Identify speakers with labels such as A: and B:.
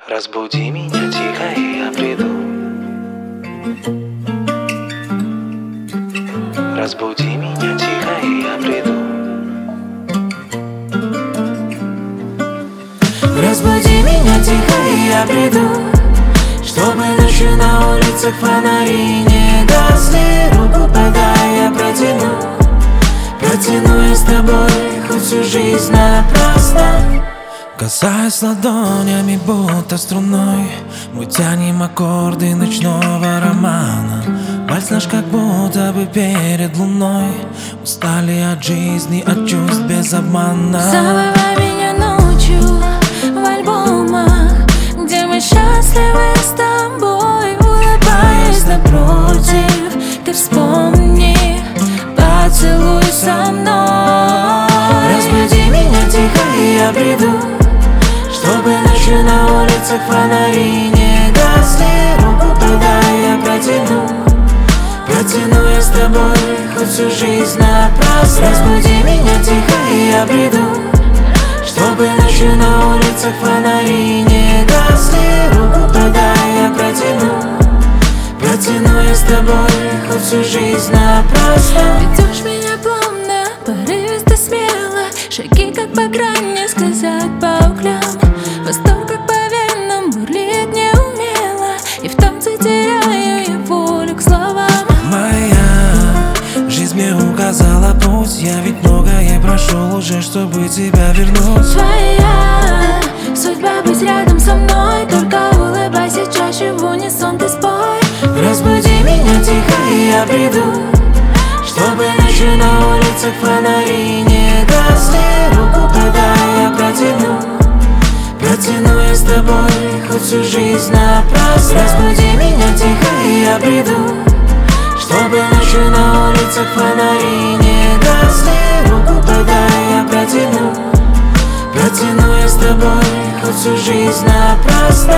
A: Разбуди меня тихо, и я приду. Разбуди меня тихо, и я приду.
B: Разбуди меня тихо, и я приду, чтобы ночью на улицах фонари не гасли. Руку подай, я протяну я с тобой хоть всю жизнь напрасно. Касаясь ладонями, будто струной, мы тянем аккорды ночного романа. Вальс наш как будто бы перед луной. Устали от жизни, от чувств без обмана.
C: Забывай меня ночью в альбомах, где мы счастливы с тобой, улыбаясь напротив. Ты вспомни, поцелуй со мной.
B: Разбуди меня тихо, и я приду, чтобы ночью на улицах фонари не гасли. Руку подай, я протяну я с тобой хоть всю жизнь напрасно. Разбуди меня тихо, и я приду, чтобы ночью на улицах фонари не гасли. Руку подай, я протяну я с тобой хоть всю жизнь напрасно.
C: Ведешь меня плавно, порывисто, смело, шаги как по грани, сказать по углям. Восторг как по венам бурлит неумело, и в танце теряю я волю к словам.
B: Моя жизнь мне указала путь, я ведь многое прошел уже, чтобы тебя вернуть.
C: Твоя судьба быть рядом со мной, только улыбайся чаще, в унисон ты спой.
B: Разбуди меня тихо, и я приду, чтобы ночью на улицах фонари не гасли. Руку подай, я протяну я с тобой хоть всю жизнь напрасно. Разбуди меня тихо, и я приду, чтобы ночью на улицах фонари не гасли. Руку подай, я протяну я с тобой хоть всю жизнь напрасно.